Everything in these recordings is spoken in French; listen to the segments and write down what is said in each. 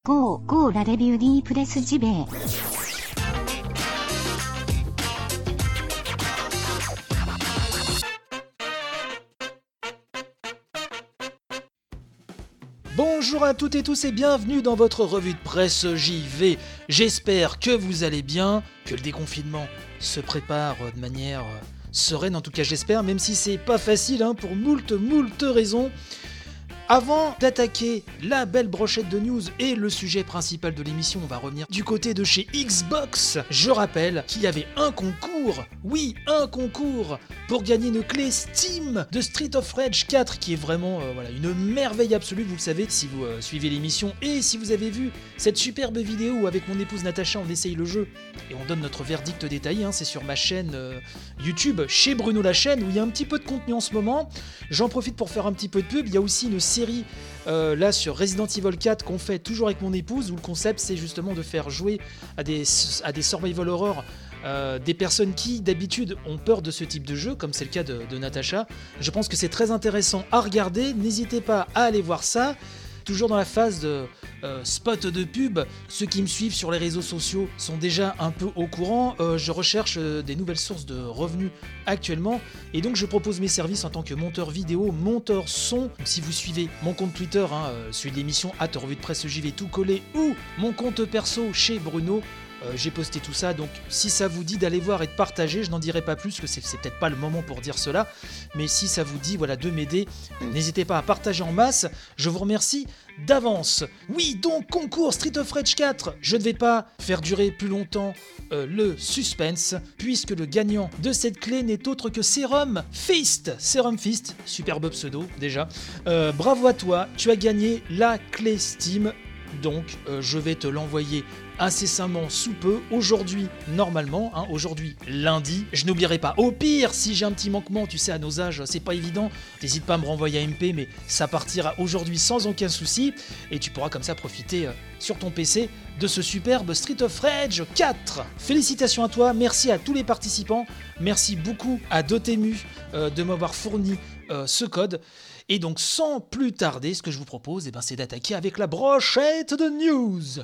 GO la review di Presse JB. Bonjour à toutes et tous et bienvenue dans votre revue de presse JV. J'espère que vous allez bien, que le déconfinement se prépare de manière sereine, en tout cas j'espère, même si c'est pas facile pour moult raisons. Avant d'attaquer la belle brochette de news et le sujet principal de l'émission, on va revenir du côté de chez Xbox. Je rappelle qu'il y avait un concours, un concours pour gagner une clé Steam de Street of Rage 4 qui est vraiment une merveille absolue, vous le savez si vous suivez l'émission et si vous avez vu cette superbe vidéo où avec mon épouse Natacha on essaye le jeu et on donne notre verdict détaillé, c'est sur ma chaîne YouTube, chez Bruno la chaîne où il y a un petit peu de contenu en ce moment. J'en profite pour faire un petit peu de pub, il y a aussi une série là sur Resident Evil 4 qu'on fait toujours avec mon épouse où le concept c'est justement de faire jouer à des survival horror des personnes qui d'habitude ont peur de ce type de jeu comme c'est le cas de Natacha. Je pense que c'est très intéressant à regarder, n'hésitez pas à aller voir ça. Toujours dans la phase de spot de pub, ceux qui me suivent sur les réseaux sociaux sont déjà un peu au courant. Je recherche des nouvelles sources de revenus actuellement et donc je propose mes services en tant que monteur vidéo, monteur son. Donc, si vous suivez mon compte Twitter, celui de l'émission @revue de presse JV tout collé ou mon compte perso chez Bruno, j'ai posté tout ça, donc si ça vous dit d'aller voir et de partager, je n'en dirai pas plus, que c'est peut-être pas le moment pour dire cela, mais si ça vous dit de m'aider, n'hésitez pas à partager en masse, je vous remercie d'avance. Oui, donc concours Street of Rage 4, je ne vais pas faire durer plus longtemps le suspense, puisque le gagnant de cette clé n'est autre que Serum Fist, superbe pseudo déjà, bravo à toi, tu as gagné la clé Steam, donc je vais te l'envoyer incessamment sous peu, aujourd'hui normalement, aujourd'hui lundi. Je n'oublierai pas, au pire si j'ai un petit manquement, tu sais à nos âges c'est pas évident, n'hésite pas à me renvoyer à MP, mais ça partira aujourd'hui sans aucun souci et tu pourras comme ça profiter sur ton PC de ce superbe Street of Rage 4. Félicitations à toi, merci à tous les participants, merci beaucoup à Dotemu de m'avoir fourni ce code. Et donc sans plus tarder, ce que je vous propose c'est d'attaquer avec la brochette de news.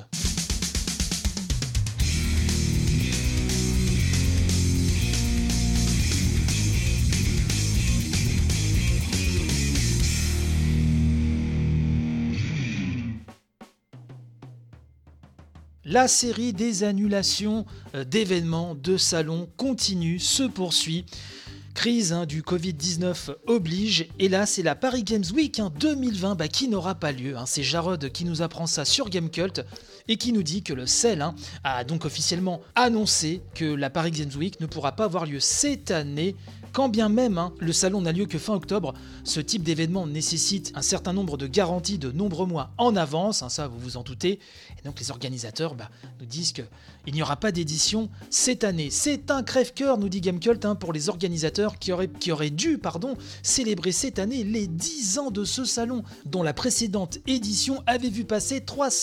La série des annulations d'événements, de salons continue, se poursuit. Crise du Covid-19 oblige, et là c'est la Paris Games Week 2020 qui n'aura pas lieu. C'est Jarod qui nous apprend ça sur Gamecult et qui nous dit que le CEL a donc officiellement annoncé que la Paris Games Week ne pourra pas avoir lieu cette année. Quand bien même le salon n'a lieu que fin octobre, ce type d'événement nécessite un certain nombre de garanties de nombreux mois en avance, ça vous vous en doutez, et donc les organisateurs nous disent qu'il n'y aura pas d'édition cette année. C'est un crève-cœur, nous dit Gamecult, pour les organisateurs qui auraient dû célébrer cette année les 10 ans de ce salon, dont la précédente édition avait vu passer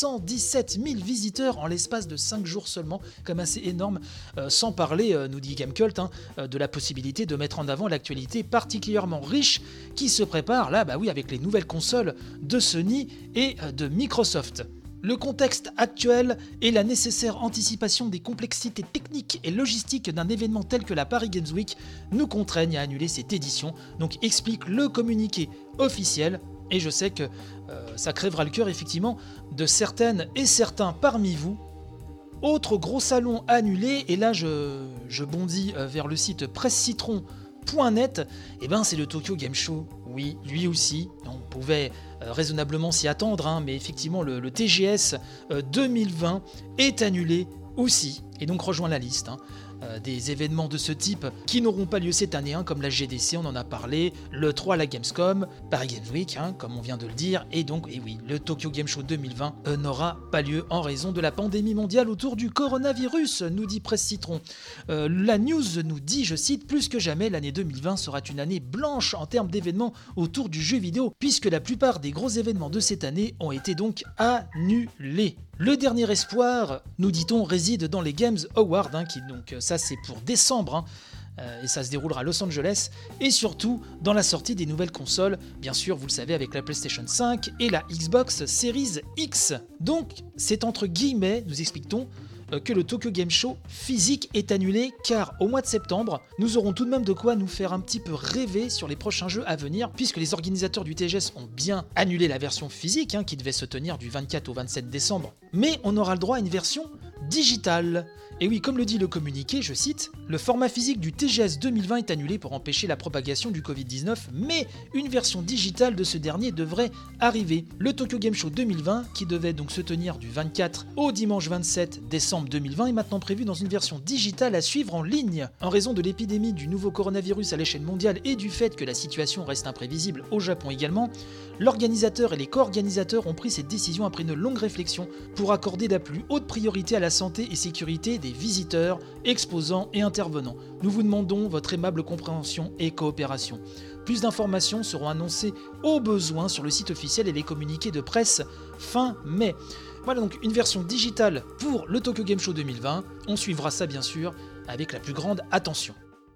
317 000 visiteurs en l'espace de 5 jours seulement, comme assez énorme, sans parler, nous dit Gamecult, de la possibilité de mettre en avant l'actualité particulièrement riche qui se prépare là, avec les nouvelles consoles de Sony et de Microsoft. Le contexte actuel et la nécessaire anticipation des complexités techniques et logistiques d'un événement tel que la Paris Games Week nous contraignent à annuler cette édition, donc explique le communiqué officiel, et je sais que ça crèvera le cœur effectivement de certaines et certains parmi vous. Autre gros salon annulé, et là je bondis vers le site pressecitron.net, c'est le Tokyo Game Show. Oui, lui aussi, on pouvait raisonnablement s'y attendre, mais effectivement le TGS 2020 est annulé aussi, et donc rejoint la liste des événements de ce type qui n'auront pas lieu cette année, comme la GDC, on en a parlé, le 3, la Gamescom, Paris Games Week, comme on vient de le dire, et donc, le Tokyo Game Show 2020 n'aura pas lieu en raison de la pandémie mondiale autour du coronavirus, nous dit Presse Citron. La news nous dit, je cite, plus que jamais, l'année 2020 sera une année blanche en termes d'événements autour du jeu vidéo, puisque la plupart des gros événements de cette année ont été donc annulés. Le dernier espoir, nous dit-on, réside dans les Games Awards, qui donc ça c'est pour décembre, et ça se déroulera à Los Angeles, et surtout dans la sortie des nouvelles consoles, bien sûr vous le savez avec la PlayStation 5 et la Xbox Series X. Donc c'est entre guillemets, nous explique-t-on, que le Tokyo Game Show physique est annulé, car au mois de septembre, nous aurons tout de même de quoi nous faire un petit peu rêver sur les prochains jeux à venir, puisque les organisateurs du TGS ont bien annulé la version physique, qui devait se tenir du 24 au 27 décembre, mais on aura le droit à une version digitale. Et oui, comme le dit le communiqué, je cite, « Le format physique du TGS 2020 est annulé pour empêcher la propagation du Covid-19, mais une version digitale de ce dernier devrait arriver. Le Tokyo Game Show 2020, qui devait donc se tenir du 24 au dimanche 27 décembre 2020, est maintenant prévu dans une version digitale à suivre en ligne. En raison de l'épidémie du nouveau coronavirus à l'échelle mondiale et du fait que la situation reste imprévisible au Japon également, l'organisateur et les co-organisateurs ont pris cette décision après une longue réflexion pour accorder la plus haute priorité à la santé et sécurité des visiteurs, exposants et intervenants. Nous vous demandons votre aimable compréhension et coopération. Plus d'informations seront annoncées au besoin sur le site officiel et les communiqués de presse fin mai. Voilà donc une version digitale pour le Tokyo Game Show 2020. On suivra ça bien sûr avec la plus grande attention.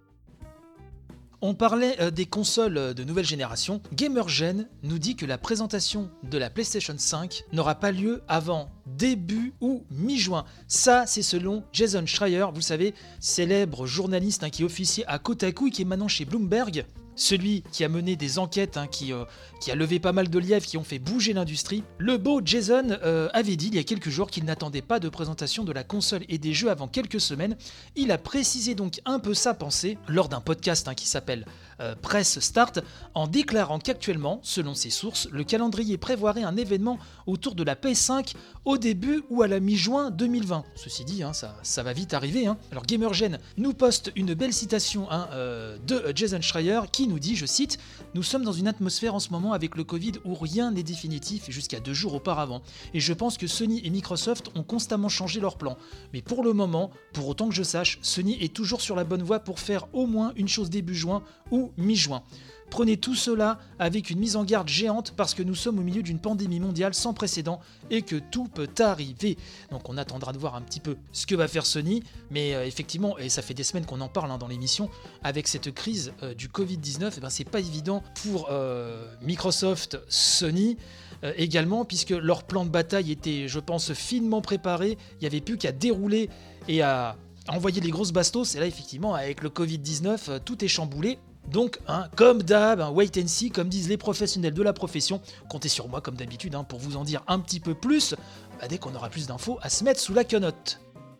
On parlait des consoles de nouvelle génération. GamerGen nous dit que la présentation de la PlayStation 5 n'aura pas lieu avant début ou mi-juin. Ça, c'est selon Jason Schreier, vous savez, célèbre journaliste qui officiait à Kotaku et qui est maintenant chez Bloomberg. Celui qui a mené des enquêtes, qui a levé pas mal de lièvres, qui ont fait bouger l'industrie. Le beau Jason avait dit il y a quelques jours qu'il n'attendait pas de présentation de la console et des jeux avant quelques semaines. Il a précisé donc un peu sa pensée lors d'un podcast qui s'appelle Press Start, en déclarant qu'actuellement, selon ses sources, le calendrier prévoirait un événement autour de la PS5 au début ou à la mi-juin 2020. Ceci dit, ça va vite arriver. Alors GamerGen nous poste une belle citation de Jason Schreier qui nous dit, je cite, « Nous sommes dans une atmosphère en ce moment avec le Covid où rien n'est définitif jusqu'à 2 jours auparavant. Et je pense que Sony et Microsoft ont constamment changé leurs plans. Mais pour le moment, pour autant que je sache, Sony est toujours sur la bonne voie pour faire au moins une chose début juin ou mi-juin. Prenez tout cela avec une mise en garde géante parce que nous sommes au milieu d'une pandémie mondiale sans précédent et que tout peut arriver. » Donc on attendra de voir un petit peu ce que va faire Sony, mais effectivement, et ça fait des semaines qu'on en parle dans l'émission, avec cette crise du Covid-19, c'est pas évident pour Microsoft, Sony également, puisque leur plan de bataille était, je pense, finement préparé. Il n'y avait plus qu'à dérouler et à envoyer les grosses bastos, et là effectivement, avec le Covid-19, tout est chamboulé. Donc, comme d'hab, wait and see, comme disent les professionnels de la profession, comptez sur moi comme d'habitude pour vous en dire un petit peu plus, dès qu'on aura plus d'infos à se mettre sous la quenotte.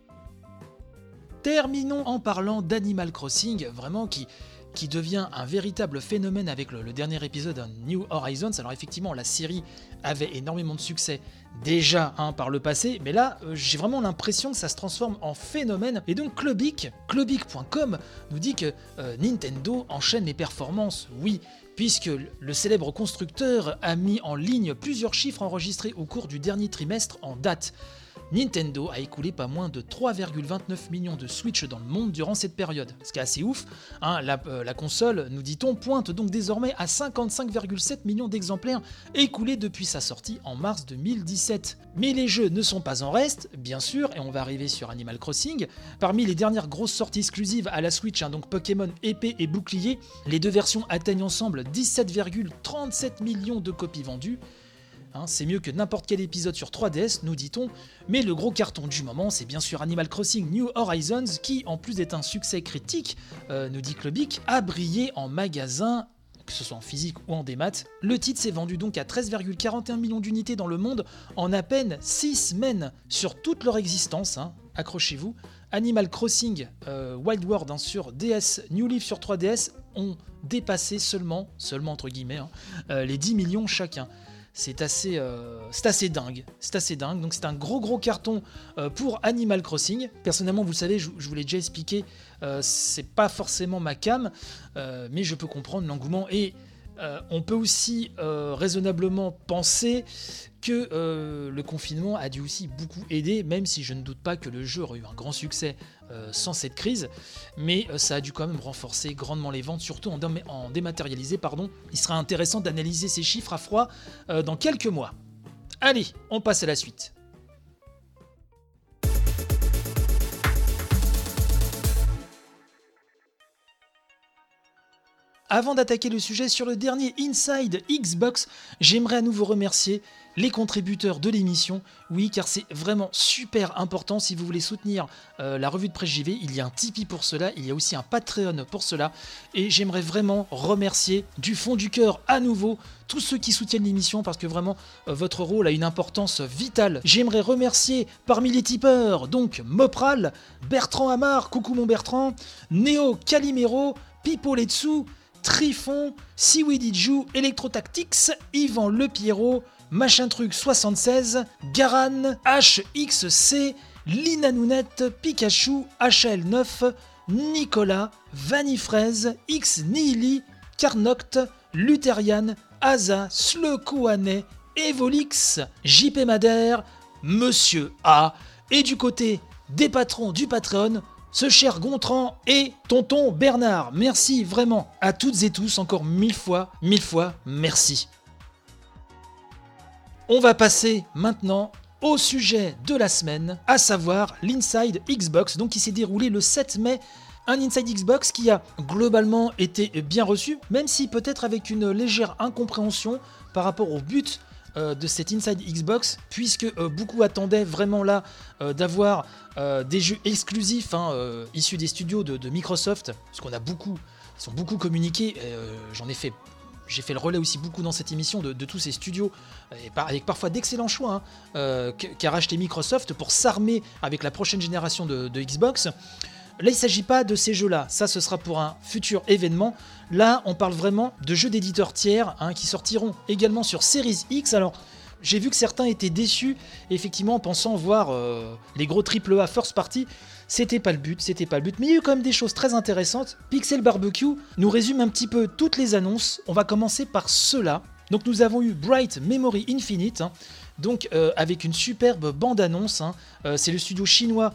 Terminons en parlant d'Animal Crossing, vraiment qui devient un véritable phénomène avec le dernier épisode New Horizons. Alors effectivement, la série avait énormément de succès déjà par le passé, mais là, j'ai vraiment l'impression que ça se transforme en phénomène. Et donc Clubic.com nous dit que Nintendo enchaîne les performances, oui, puisque le célèbre constructeur a mis en ligne plusieurs chiffres enregistrés au cours du dernier trimestre en date. Nintendo a écoulé pas moins de 3,29 millions de Switch dans le monde durant cette période. Ce qui est assez ouf, la console, nous dit-on, pointe donc désormais à 55,7 millions d'exemplaires écoulés depuis sa sortie en mars 2017. Mais les jeux ne sont pas en reste, bien sûr, et on va arriver sur Animal Crossing. Parmi les dernières grosses sorties exclusives à la Switch, donc Pokémon Épée et Bouclier, les deux versions atteignent ensemble 17,37 millions de copies vendues. C'est mieux que n'importe quel épisode sur 3DS, nous dit-on, mais le gros carton du moment, c'est bien sûr Animal Crossing New Horizons, qui, en plus d'être un succès critique, nous dit Clubic, a brillé en magasin, que ce soit en physique ou en démat. Le titre s'est vendu donc à 13,41 millions d'unités dans le monde en à peine 6 semaines sur toute leur existence, accrochez-vous. Animal Crossing Wild World sur DS, New Leaf sur 3DS ont dépassé seulement entre guillemets, les 10 millions chacun. C'est assez dingue, donc c'est un gros carton pour Animal Crossing. Personnellement, vous le savez, je vous l'ai déjà expliqué, c'est pas forcément ma came, mais je peux comprendre l'engouement et on peut aussi raisonnablement penser que le confinement a dû aussi beaucoup aider, même si je ne doute pas que le jeu aurait eu un grand succès sans cette crise, mais ça a dû quand même renforcer grandement les ventes, surtout en dématérialisé. Il sera intéressant d'analyser ces chiffres à froid dans quelques mois. Allez, on passe à la suite. Avant d'attaquer le sujet sur le dernier Inside Xbox, j'aimerais à nouveau remercier les contributeurs de l'émission, oui, car c'est vraiment super important. Si vous voulez soutenir la revue de presse JV, il y a un Tipeee pour cela, il y a aussi un Patreon pour cela, et j'aimerais vraiment remercier du fond du cœur à nouveau tous ceux qui soutiennent l'émission, parce que vraiment votre rôle a une importance vitale. J'aimerais remercier parmi les tipeurs, donc Mopral, Bertrand Amar, coucou mon Bertrand, Néo Calimero, Pipo Letsu, Trifon, Siwidiju, Electrotactics, Yvan Le Pierrot, Machin Truc 76, Garan, HXC, Lina Nounette, Pikachu, HL9, Nicolas, Vanifraise, X Nihili, Carnoct, Lutherian, Asa, Slekouanet, Evolix, JP Madère, Monsieur A, et du côté des patrons du Patreon, ce cher Gontran et tonton Bernard. Merci vraiment à toutes et tous, encore mille fois, merci. On va passer maintenant au sujet de la semaine, à savoir l'Inside Xbox, donc qui s'est déroulé le 7 mai. Un Inside Xbox qui a globalement été bien reçu, même si peut-être avec une légère incompréhension par rapport au but de cette Inside Xbox, puisque beaucoup attendaient vraiment là d'avoir des jeux exclusifs issus des studios de Microsoft, parce qu'on a beaucoup, ils sont beaucoup communiqués, j'ai fait le relais aussi beaucoup dans cette émission de tous ces studios, avec parfois d'excellents choix qu'a racheté Microsoft pour s'armer avec la prochaine génération de Xbox. Là, il ne s'agit pas de ces jeux-là, ça ce sera pour un futur événement. Là, on parle vraiment de jeux d'éditeurs tiers qui sortiront également sur Series X. Alors, j'ai vu que certains étaient déçus, effectivement, en pensant voir les gros AAA first party. C'était pas le but, mais il y a eu quand même des choses très intéressantes. Pixel Barbecue nous résume un petit peu toutes les annonces. On va commencer par ceux-là. Donc nous avons eu Bright Memory Infinite, donc avec une superbe bande-annonce. C'est le studio chinois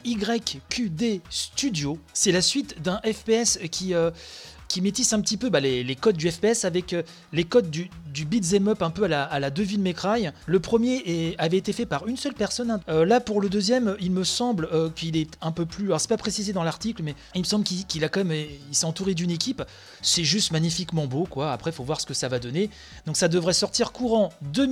FYQD Studio. C'est la suite d'un FPS qui métisse un petit peu les codes du FPS avec les codes du beat'em up un peu à la Devil May Cry. Le premier avait été fait par une seule personne. Là pour le deuxième, il me semble qu'il est un peu plus... Alors c'est pas précisé dans l'article, mais il me semble qu'il a quand même... Il s'est entouré d'une équipe. C'est juste magnifiquement beau, quoi. Après, il faut voir ce que ça va donner. Donc ça devrait sortir courant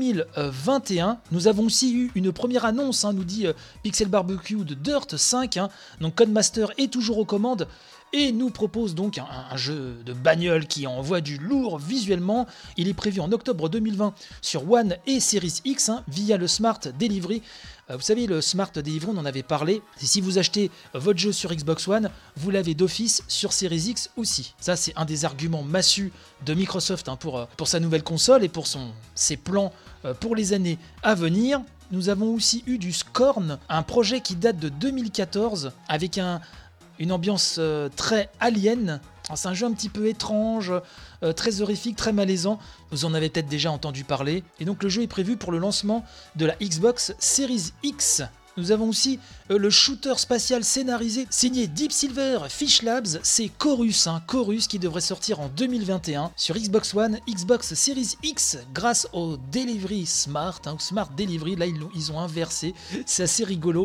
2021. Nous avons aussi eu une première annonce, nous dit Pixel Barbecue, de Dirt 5. Donc Codemaster est toujours aux commandes et nous propose donc un jeu de bagnole qui envoie du lourd visuellement. Il est prévu en octobre 2020 sur One et Series X via le Smart Delivery. Vous savez, le Smart Delivery, on en avait parlé. Et si vous achetez votre jeu sur Xbox One, vous l'avez d'office sur Series X aussi. Ça, c'est un des arguments massus de Microsoft pour sa nouvelle console et pour ses plans pour les années à venir. Nous avons aussi eu du Scorn, un projet qui date de 2014 avec une ambiance très alien. Alors, c'est un jeu un petit peu étrange, très horrifique, très malaisant. Vous en avez peut-être déjà entendu parler. Et donc le jeu est prévu pour le lancement de la Xbox Series X. Nous avons aussi le shooter spatial scénarisé signé Deep Silver Fish Labs, c'est Chorus, Chorus qui devrait sortir en 2021 sur Xbox One, Xbox Series X grâce au Delivery Smart, ou Smart Delivery, là ils ont inversé, c'est assez rigolo.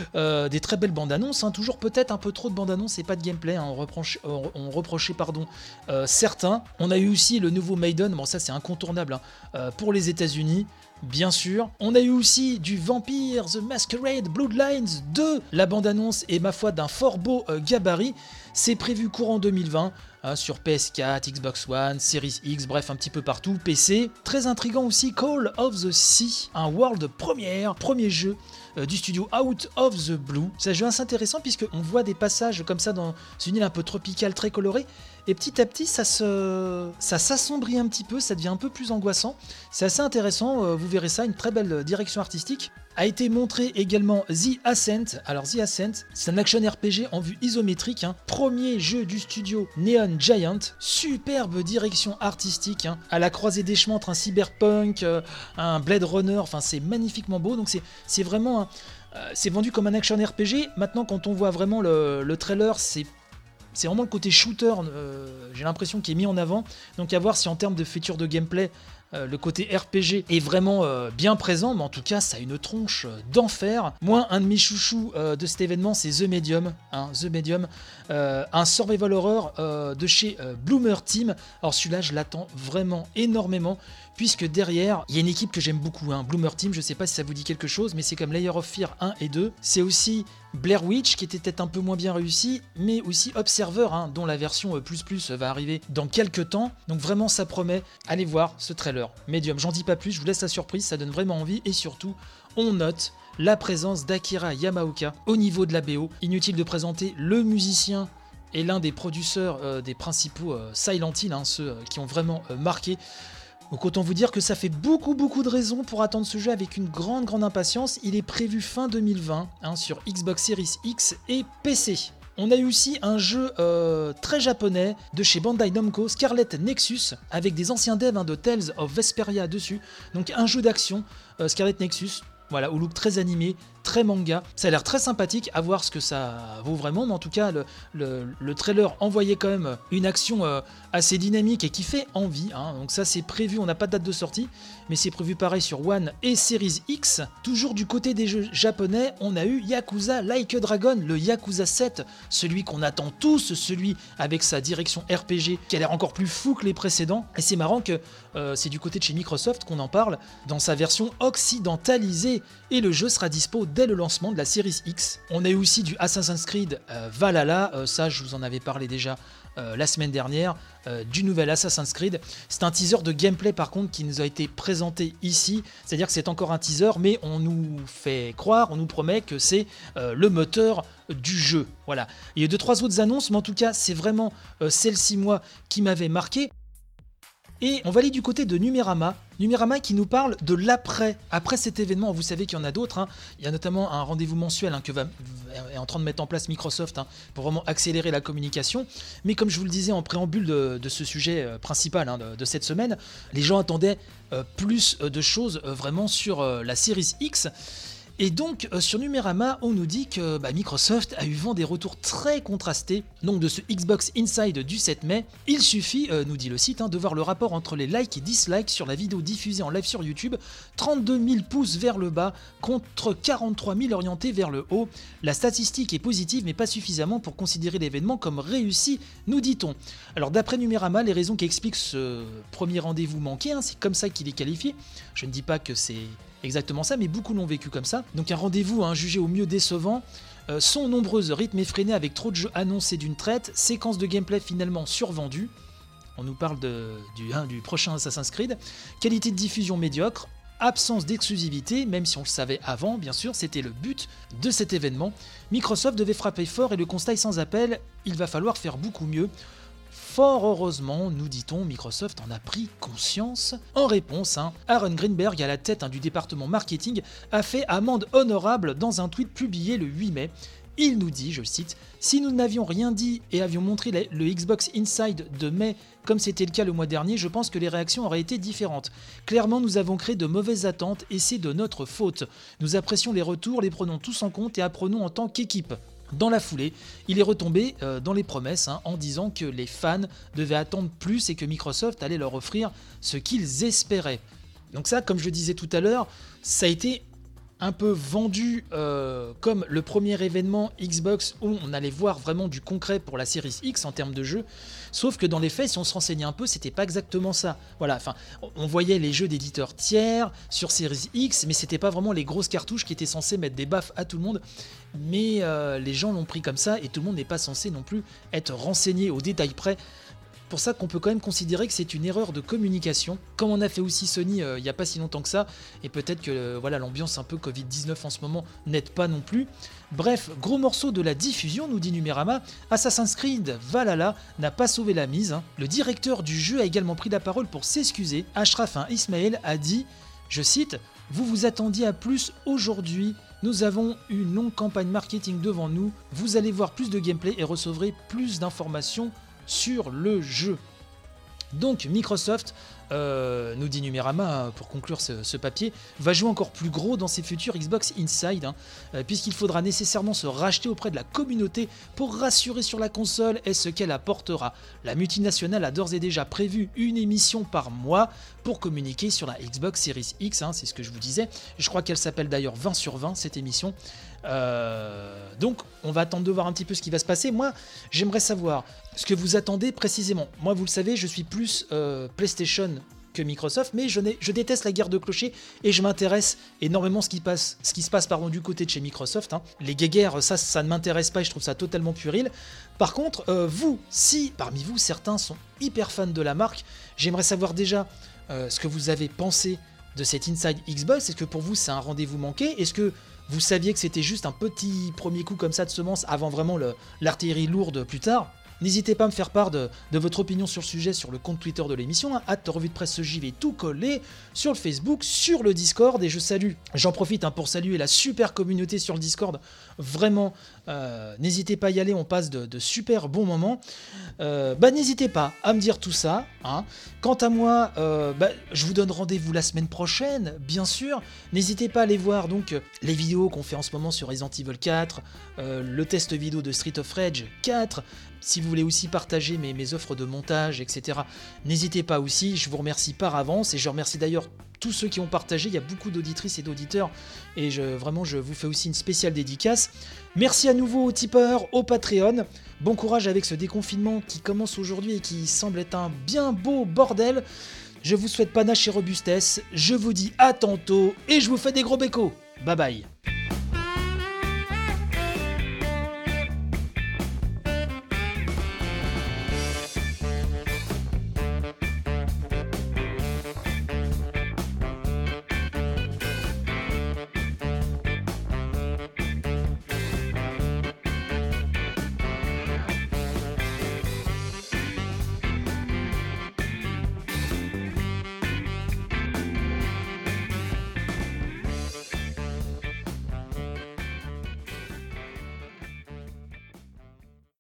Des très belles bandes annonces, toujours peut-être un peu trop de bandes annonces et pas de gameplay, on reprochait certains. On a eu aussi le nouveau Maiden, bon ça c'est incontournable pour les États-Unis. Bien sûr, on a eu aussi du Vampire The Masquerade Bloodlines 2. La bande-annonce est ma foi d'un fort beau gabarit. C'est prévu courant 2020 sur PS4, Xbox One, Series X, bref un petit peu partout, PC. Très intriguant aussi Call of the Sea, un world premiere, premier jeu du studio Out of the Blue. C'est un jeu assez intéressant puisqu'on voit des passages comme ça dans une île un peu tropicale très colorée. Et petit à petit, ça s'assombrit un petit peu, ça devient un peu plus angoissant. C'est assez intéressant, vous verrez ça, une très belle direction artistique. A été montré également The Ascent. Alors The Ascent, c'est un action RPG en vue isométrique, premier jeu du studio Neon Giant. Superbe direction artistique, à la croisée des chemins entre un cyberpunk, un Blade Runner, enfin c'est magnifiquement beau. Donc c'est vraiment, c'est vendu comme un action RPG. Maintenant, quand on voit vraiment le trailer, c'est vraiment le côté shooter, j'ai l'impression, qui est mis en avant. Donc à voir si en termes de feature de gameplay, le côté RPG est vraiment bien présent, mais en tout cas, ça a une tronche d'enfer. Moi, un de mes chouchous de cet événement, c'est The Medium. The Medium, un survival horror de chez Bloomer Team. Alors celui-là, je l'attends vraiment énormément, puisque derrière, il y a une équipe que j'aime beaucoup. Bloomer Team, je sais pas si ça vous dit quelque chose, mais c'est comme Layer of Fear 1 et 2. C'est aussi Blair Witch, qui était peut-être un peu moins bien réussi, mais aussi Observer, dont la version plus va arriver dans quelques temps. Donc vraiment, ça promet. Allez voir ce trailer. Medium, j'en dis pas plus, je vous laisse la surprise, ça donne vraiment envie. Et surtout, on note la présence d'Akira Yamaoka au niveau de la BO. Inutile de présenter le musicien et l'un des producteurs des principaux Silent Hill, ceux qui ont vraiment marqué. Donc autant vous dire que ça fait beaucoup de raisons pour attendre ce jeu avec une grande impatience. Il est prévu fin 2020 sur Xbox Series X et PC. On a eu aussi un jeu très japonais de chez Bandai Namco, Scarlet Nexus, avec des anciens devs de Tales of Vesperia dessus. Donc un jeu d'action, Scarlet Nexus, voilà, au look très animé, très manga. Ça a l'air très sympathique, à voir ce que ça vaut vraiment, mais en tout cas, le trailer envoyait quand même une action assez dynamique et qui fait envie. Donc ça, c'est prévu, on n'a pas de date de sortie, mais c'est prévu pareil sur One et Series X. Toujours du côté des jeux japonais, on a eu Yakuza Like a Dragon, le Yakuza 7, celui qu'on attend tous, celui avec sa direction RPG, qui a l'air encore plus fou que les précédents. Et c'est marrant que c'est du côté de chez Microsoft qu'on en parle, dans sa version occidentalisée, et le jeu sera dispo dès le lancement de la Series X. On a eu aussi du Assassin's Creed Valhalla, ça je vous en avais parlé déjà la semaine dernière, du nouvel Assassin's Creed. C'est un teaser de gameplay par contre qui nous a été présenté ici, c'est-à-dire que c'est encore un teaser, mais on nous fait croire, on nous promet que c'est le moteur du jeu. Voilà. Il y a 2-3 autres annonces, mais en tout cas c'est vraiment celle-ci moi qui m'avait marqué. Et on va aller du côté de Numérama qui nous parle de l'après. Après cet événement, vous savez qu'il y en a d'autres. Il y a notamment un rendez-vous mensuel que est en train de mettre en place Microsoft pour vraiment accélérer la communication. Mais comme je vous le disais en préambule de ce sujet principal de cette semaine, les gens attendaient plus de choses vraiment sur la Series X. Et donc sur Numérama, on nous dit que Microsoft a eu vent des retours très contrastés donc de ce Xbox Inside du 7 mai. Il suffit, nous dit le site, de voir le rapport entre les likes et dislikes sur la vidéo diffusée en live sur YouTube. 32 000 pouces vers le bas contre 43 000 orientés vers le haut. La statistique est positive mais pas suffisamment pour considérer l'événement comme réussi, nous dit-on. Alors d'après Numérama, les raisons qui expliquent ce premier rendez-vous manqué, c'est comme ça qu'il est qualifié. Je ne dis pas que c'est exactement ça, mais beaucoup l'ont vécu comme ça. Donc un rendez-vous jugé au mieux décevant, sont nombreuses, rythme effréné avec trop de jeux annoncés d'une traite, séquences de gameplay finalement survendues. On nous parle du prochain Assassin's Creed. Qualité de diffusion médiocre, absence d'exclusivité, même si on le savait avant, bien sûr, c'était le but de cet événement. Microsoft devait frapper fort et le constat est sans appel, il va falloir faire beaucoup mieux. Fort heureusement, nous dit-on, Microsoft en a pris conscience. En réponse, Aaron Greenberg, à la tête du département marketing, a fait amende honorable dans un tweet publié le 8 mai. Il nous dit, je le cite, « Si nous n'avions rien dit et avions montré le Xbox Inside de mai comme c'était le cas le mois dernier, je pense que les réactions auraient été différentes. Clairement, nous avons créé de mauvaises attentes et c'est de notre faute. Nous apprécions les retours, les prenons tous en compte et apprenons en tant qu'équipe. » Dans la foulée, il est retombé dans les promesses en disant que les fans devaient attendre plus et que Microsoft allait leur offrir ce qu'ils espéraient. Donc ça, comme je le disais tout à l'heure, ça a été un peu vendu comme le premier événement Xbox où on allait voir vraiment du concret pour la Series X en termes de jeu. Sauf que dans les faits, si on se renseignait un peu, c'était pas exactement ça. Voilà, enfin, on voyait les jeux d'éditeurs tiers sur Series X, mais c'était pas vraiment les grosses cartouches qui étaient censées mettre des baffes à tout le monde. Mais les gens l'ont pris comme ça et tout le monde n'est pas censé non plus être renseigné au détail près. Pour ça qu'on peut quand même considérer que c'est une erreur de communication, comme on a fait aussi Sony il n'y a pas si longtemps que ça, et peut-être que l'ambiance un peu Covid-19 en ce moment n'aide pas non plus. Bref, gros morceau de la diffusion, nous dit Numérama, Assassin's Creed Valhalla n'a pas sauvé la mise. Le directeur du jeu a également pris la parole pour s'excuser. Ashraf Ismail a dit, je cite, « Vous vous attendiez à plus aujourd'hui. Nous avons une longue campagne marketing devant nous. Vous allez voir plus de gameplay et recevrez plus d'informations sur le jeu. » Donc Microsoft nous dit Numérama pour conclure ce papier, va jouer encore plus gros dans ses futurs Xbox Inside, puisqu'il faudra nécessairement se racheter auprès de la communauté pour rassurer sur la console et ce qu'elle apportera. La multinationale a d'ores et déjà prévu une émission par mois pour communiquer sur la Xbox Series X, c'est ce que je vous disais. Je crois qu'elle s'appelle d'ailleurs 20 sur 20 cette émission. Donc on va attendre de voir un petit peu ce qui va se passer. Moi j'aimerais savoir ce que vous attendez précisément. Moi vous le savez, je suis plus PlayStation que Microsoft, mais je déteste la guerre de clochers et je m'intéresse énormément ce qui se passe du côté de chez Microsoft. Les guéguerres, ça ne m'intéresse pas et je trouve ça totalement puéril. Par contre, vous, si parmi vous certains sont hyper fans de la marque, j'aimerais savoir déjà ce que vous avez pensé de cet Inside Xbox. Est-ce que pour vous c'est un rendez-vous manqué? Est-ce que vous saviez que c'était juste un petit premier coup comme ça de semence avant vraiment l'artillerie lourde plus tard? N'hésitez pas à me faire part de votre opinion sur le sujet sur le compte Twitter de l'émission, @revue de presse JV tout collé, sur le Facebook, sur le Discord, et j'en profite pour saluer la super communauté sur le Discord, vraiment, n'hésitez pas à y aller, on passe de super bons moments, n'hésitez pas à me dire tout ça, Quant à moi, je vous donne rendez-vous la semaine prochaine, bien sûr, n'hésitez pas à aller voir donc les vidéos qu'on fait en ce moment sur Resident Evil 4, le test vidéo de Street of Rage 4, si vous voulez aussi partager mes offres de montage, etc. N'hésitez pas aussi, je vous remercie par avance et je remercie d'ailleurs tous ceux qui ont partagé, il y a beaucoup d'auditrices et d'auditeurs et je vous fais aussi une spéciale dédicace. Merci à nouveau aux tipeurs, aux Patreon, bon courage avec ce déconfinement qui commence aujourd'hui et qui semble être un bien beau bordel. Je vous souhaite panache et robustesse, je vous dis à tantôt et je vous fais des gros bécos. Bye bye.